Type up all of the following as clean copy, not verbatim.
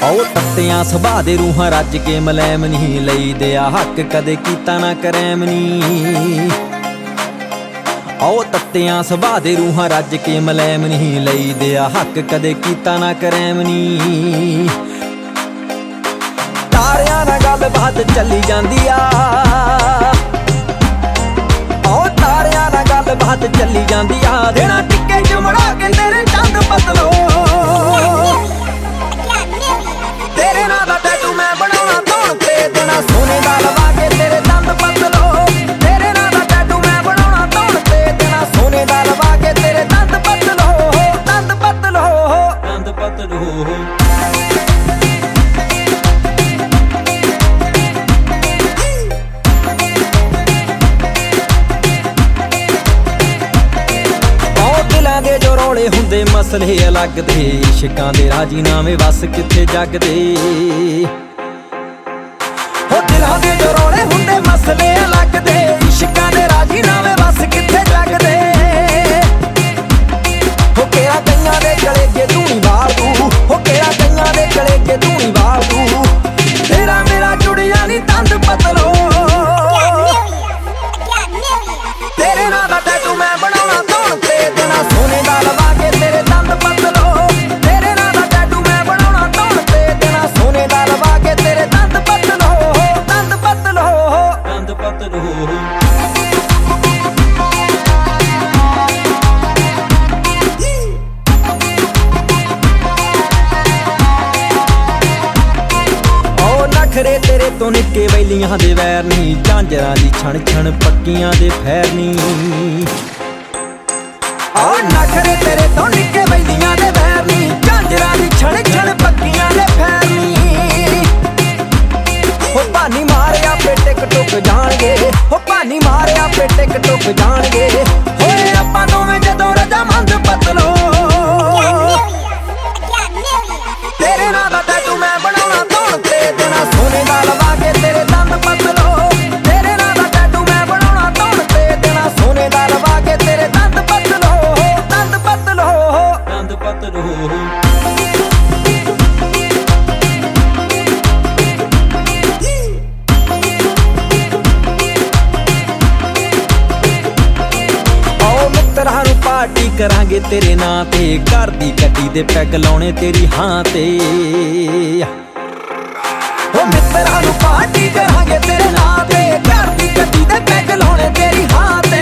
ਉਹ ਤੱਤਿਆਂ ਸੁਭਾਅ ਦੇ ਰੂਹਾਂ ਰੱਜ ਕੇ ਮਲੈਮ ਨਹੀਂ ਲਈਦੇ ਆ ਹੱਕ ਕਦੇ ਕੀਤਾ ਨਾ ਕਰੈਮ ਨਹੀਂ। ਉਹ ਤੱਤਿਆਂ ਸੁਭਾਅ ਦੇ ਰੂਹਾਂ ਰੱਜ ਕੇ ਮਲੈਮ ਨਹੀਂ ਲਈਦੇ ਆ ਹੱਕ ਕਦੇ ਕੀਤਾ ਨਾ ਕਰੈਮ ਨਹੀਂ। ਤਾਰਿਆਂ ਨਾਲ ਗੱਲਬਾਤ ਚੱਲੀ ਜਾਂਦੀ ਆ, ਉਹ ਤਾਰਿਆਂ ਨਾਲ ਗੱਲਬਾਤ ਚੱਲੀ ਜਾਂਦੀ ਆ। ਦੇਣਾ ਟਿੱਕੇ ਚਮੜਾ ਕੇ ਤੇਰੇ ਚੰਦ ਬਦਲੋ, ਤੇਰੇ ਨਾਂ ਦਾ ਟੈਟੂ ਮੈਂ ਬਣਾਉਣਾ ਧੌਣ ਤੇ। ਦੇਣਾ ਸੋਨੇ ਦਾ ਲਵਾ ਕੇ ਤੇਰੇ ਦੰਦ ਬਦਲੋ, ਤੇਰੇ ਨਾਂ ਦਾ ਟੈਟੂ ਮੈਂ ਬਣਾਉਣਾ ਧੌਣ ਤੇ। ਦੇਣਾ ਸੋਨੇ ਦਾ ਲਵਾ ਕੇ ਤੇਰੇ ਦੰਦ ਬਦਲੋ, ਦੰਦ ਬਦਲੋ, ਦੰਦ ਬਦਲੋ। ਦੇ ਜੋ ਰੌਲੇ ਹੁੰਦੇ ਮਸਲੇ ਅਲੱਗ ਦੇ, ਇਸ਼ਕਾਂ ਦੇ ਰਾਜੀਨਾਮੇ ਵਸ ਕਿੱਥੇ ਜੱਗ ਦੇ। ਹੋ ਦਿਲਾਂ ਦੇ ਜੋ ਰੌਲੇ ਹੁੰਦੇ ਮਸਲੇ ਅਲੱਗ ਦੇ, ਇਸ਼ਕਾਂ ਦੇ ਰਾਜੀਨਾਮੇ ਵਸ ਕਿੱਥੇ ਜੱਗ ਦੇ। ਹੋ ਕਿਹੜਾ ਕਈਆਂ ਦੇ ਗਲੇ ਕੇ ਧੂਣੀ ਵਾਲ ਦੂ, ਹੋ ਕਿਹੜਾ ਕਈਆਂ ਦੇ ਗਲੇ ਕੇ ਧੂਣੀ ਵਾਲ ਦੂ। ਤੇਰਾ ਮੇਰਾ ਜੁੜਿਆ ਨੀ ਦੰਦ ਬਦਲੋ, ਤੇਰੇ ਨਾਂ ਦਾ ਟੈਟੂ ਮੈਂ ਬਣਾਉਣਾ ਧੌਣ ਤੇ। ਦੇਣਾ ਸੋਨੇ ਦਾ ਲਵਾ ਕੇ ਤੇਰੇ ਦੰਦ ਬਦਲੋ, ਤੇਰੇ ਨਾਂ ਦਾ ਟੈਟੂ ਮੈਂ ਬਣਾਉਣਾ ਧੌਣ ਤੇ। ਦੇਣਾ ਸੋਨੇ ਦਾ ਲਵਾ ਕੇ ਤੇਰੇ ਦੰਦ ਬਦਲੋ, ਦੰਦ ਬਦਲੋ, ਦੰਦ ਬਦਲੋ। ਨਖਰੇ ਤੇਰੇ ਤੋਂ ਨਿੱਕੇ ਵੈਲੀਆਂ ਦੇ ਵੈਰ ਨੀ, ਝਾਂਜਰਾਂ ਦੀ ਛਣ ਛਣ ਪੱਕੀਆਂ ਦੇ ਫੈਰ ਨੀ। ਉਹ ਨਖਰੇ ਤੇਰੇ ਤੋਂ ਨਿੱਕੇ ਵੈਲੀਆਂ ਦੇ ਵੈਰ ਨੀ, ਝਾਂਜਰਾਂ ਦੀ ਛਣ ਛਣ ਪੱਕੀਆਂ ਦੇ ਫੈਰ ਨੀ। ਹੋ ਭਾਨੀ ਮਾਰਿਆ ਪੇ ਟਿਕ ਟੁੱਕ ਜਾਣਗੇ, ਹੋ ਭਾਨੀ ਮਾਰਿਆ ਪੇ ਟਿਕ ਟੁੱਕ ਜਾਣਗੇ। ਹੋਏ ਆਪਾਂ ਦੋਵੇਂ ਜਦੋਂ ਰਜਾਮੰਦ ਬਦਲੋ, ਤੇਰੇ ਨਾਂ ਦਾ ਟੈਟੂ ਮੈਂ ਬਣਾਉਣਾ ਧੌਣ ਤੇ। ਦੇਣਾ ਸੋਨੇ ਦਾ ਲਵਾ ਕੇ ਤੇਰੇ ਦੰਦ ਬਦਲੋ, ਤੇਰੇ ਨਾਂ ਦਾ ਟੈਟੂ ਮੈਂ ਬਣਾਉਣਾ ਧੌਣ ਤੇ। ਦੇਣਾ ਸੋਨੇ ਦਾ ਲਵਾ ਕੇ ਤੇਰੇ ਦੰਦ ਬਦਲੋ, ਦੰਦ ਬਦਲੋ, ਦੰਦ ਬਦਲੋ। ਆਓ ਮਿੱਤਰਾਂ ਨੂੰ ਪਾਰਟੀ ਕਰਾਂਗੇ ਤੇਰੇ ਨਾਂ ਤੇ, ਘਰ ਦੀ ਗੱਡੀ ਦੇ ਪੈਗ ਲਾਉਣੇ ਤੇਰੀ ਹਾਂ ਤੇ। ਉਹ ਮਿੱਤਰਾਂ ਨੂੰ ਪਾਰਟੀ ਕਰਾਂਗੇ ਤੇਰੇ ਨਾਂ ਤੇ, ਘਰ ਦੀ ਗੱਡੀ ਦੇ ਪੈਗ ਲਾਉਣੇ ਤੇਰੀ ਹਾਂ ਤੇ।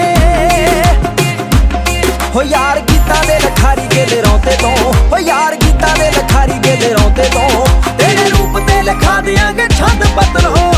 ਹੋ ਯਾਰ ਗੀਤਾਂ ਦੇ ਲਖਾਰੀ ਕੇ ਦੇ ਰੌਂਤੇ ਤੋਂ, ਹੋ ਯਾਰ ਗੀਤਾਂ ਦੇ ਲਖਾਰੀ ਕੇ ਦੇ ਰੌਂਤੇ ਤੋਂ। ਤੇਰੇ ਰੂਪ ਤੇ ਲਿਖਾ ਦਿਆਂਗੇ ਛੰਦ ਬਦਲੋ,